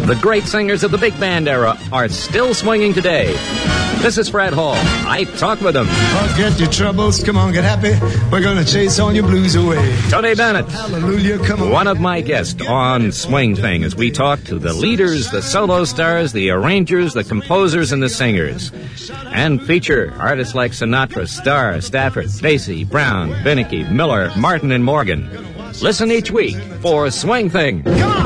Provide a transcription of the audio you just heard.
The great singers of the big band era are still swinging today. This is Fred Hall. I talk with them. Forget your troubles, come on, get happy. We're gonna chase all your blues away. Tony Bennett, Hallelujah, come on. one of my guests on Swing Thing, as we talk to the leaders, the solo stars, the arrangers, the composers, and the singers. And feature artists like Sinatra, Starr, Stafford, Basie, Brown, Beneke, Miller, Martin, and Morgan. Listen each week for Swing Thing. Come on!